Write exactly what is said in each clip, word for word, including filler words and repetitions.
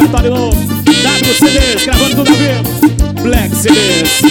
repertório novo. W C Ds, gravando tudo ao vivo. Black C Ds.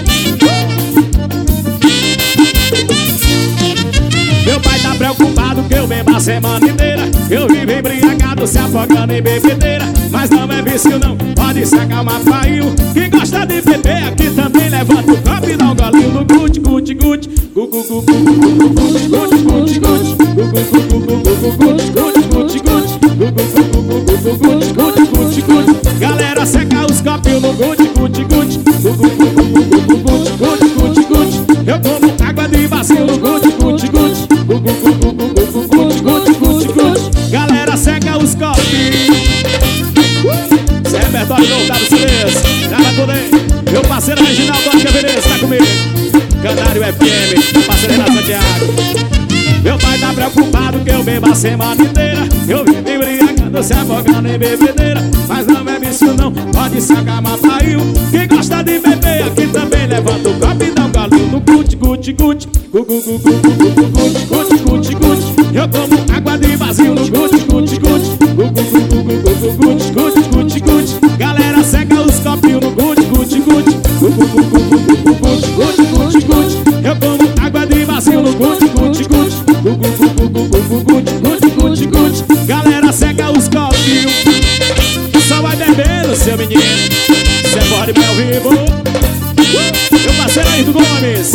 Meu pai tá preocupado que eu bebo a semana inteira. Eu vivo embriagado, se afogando em bebedeira. Mas não é vício não, pode se acalmar, pai. Quem gosta de beber aqui também levanta o copo e dá um golinho no gude, gude, gude. Gu, gu, gu, gu, gu, gu, gude, gude, gude, gude. Gu, gu, gu, gu, gu, gu, gude, gude, gude, gude. Gu, gu, gu, gu, gu, gu, gude, gude, gude, gude. Galera, seca os copinhos no gude, gude, gude. Gu, gu, gu, gu, gu, gu, gude, gude, gude, gude. Eu tomo água de vazio no gude, gude, gude. Gu, gu, gu, gu, gu, gu, gude, gude, gude, gude. Galera, seca os copinhos. Esse é repertório novo, W C Ds. Grava tudo aí. Meu parceiro Reginaldo Oscar Veneza tá comigo. Canário F M, parceiro Renato Santiago. Meu pai tá preocupado que eu bebo a semana inteira. Eu vivo embriagando, se afogando em bebedeira. Mas não é vício não, pode se acalmar, pai. Quem gosta de beber aqui também levanta o copo e dá um galinho no gude, gude, gude. Gu, gu, gu, gu, gu, gu, gude, gude, gude, gude. Eu tomo água de vazio no gude, gude, gude. Gu, gu, gu, gu, gu, gu, gude, gude, gude, gude. Galera, seca os copinhos no gude, gude, gude. Gu, gu, gu, gu, gu, gu, gude, gude, gude, gude. Eu tomo água de vazio no gude, gude, gude. Gu, gu, gu, gu, gu, gu, gude, gude, gude, gude. Galera, seca os copinhos. Só vai bebendo, seu menino. Cê pode bem ao vivo. Meu parceiro aí do Gomes.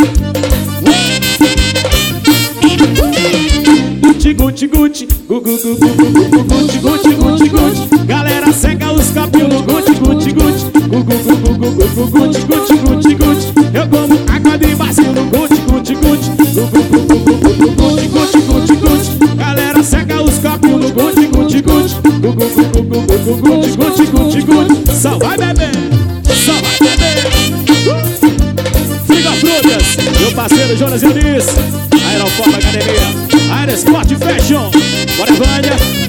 Guti, guti, guti. Gu, gu, gu, gu, gu, gu, guti, guti, guti, guti. Galera, seca os copinhos no guti, guti, guti. Gu, gu, gu, gu, gu, gu, guti, guti, guti, guti. Eu como água de vazio no guti, guti, guti. Gu, gu, gu, gu, gu, gu, guti, guti, guti, guti. Galera, seca os copinhos no guti, guti, guti. Gu, gu, gu, gu, gu, gu, guti, guti, guti, guti. Só vai beber, só vai beber. Figa Frutas, meu parceiro Jonas Eunice. Aeroporto Academia, Aerosport Fashion. Bora, Vânia.